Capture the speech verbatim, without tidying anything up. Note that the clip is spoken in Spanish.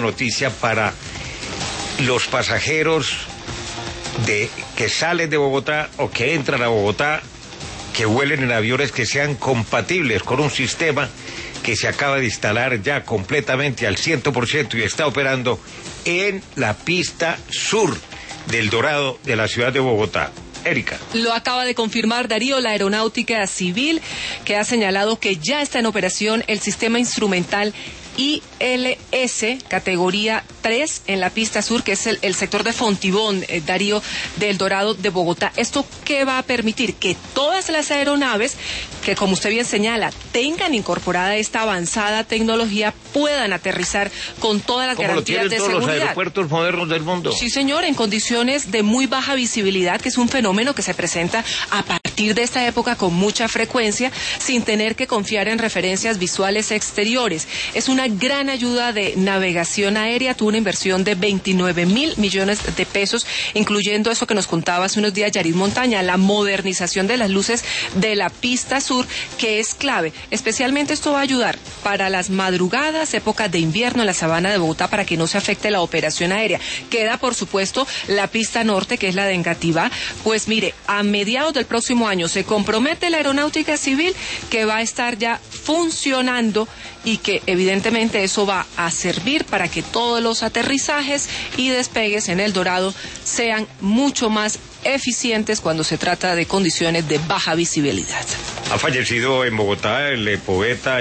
noticia para los pasajeros de que salen de Bogotá o que entran a Bogotá, que vuelen en aviones que sean compatibles con un sistema que se acaba de instalar ya completamente al cien por ciento y está operando en la pista sur del Dorado de la ciudad de Bogotá. Erika. Lo acaba de confirmar Darío, la Aeronáutica Civil, que ha señalado que ya está en operación el sistema instrumental I L S, categoría tres, en la pista sur, que es el, el sector de Fontibón, eh, Darío, del Dorado de Bogotá. ¿Esto qué va a permitir? Que todas las aeronaves, que como usted bien señala, tengan incorporada esta avanzada tecnología, puedan aterrizar con todas las garantías de seguridad. Como lo tienen todos los aeropuertos modernos del mundo. Sí, señor, en condiciones de muy baja visibilidad, que es un fenómeno que se presenta a partir de esta época con mucha frecuencia, sin tener que confiar en referencias visuales exteriores. Es una gran ayuda de navegación aérea, tuvo una inversión de veintinueve mil millones de pesos, incluyendo eso que nos contaba hace unos días Yarid Montaña, la modernización de las luces de la pista sur, que es clave. Especialmente esto va a ayudar para las madrugadas, épocas de invierno en la sabana de Bogotá, para que no se afecte la operación aérea. Queda, por supuesto, la pista norte, que es la de Engativá. Pues mire, a mediados del próximo año se compromete la Aeronáutica Civil que va a estar ya funcionando y que evidentemente eso va a servir para que todos los aterrizajes y despegues en El Dorado sean mucho más eficientes cuando se trata de condiciones de baja visibilidad. Ha fallecido en Bogotá el poeta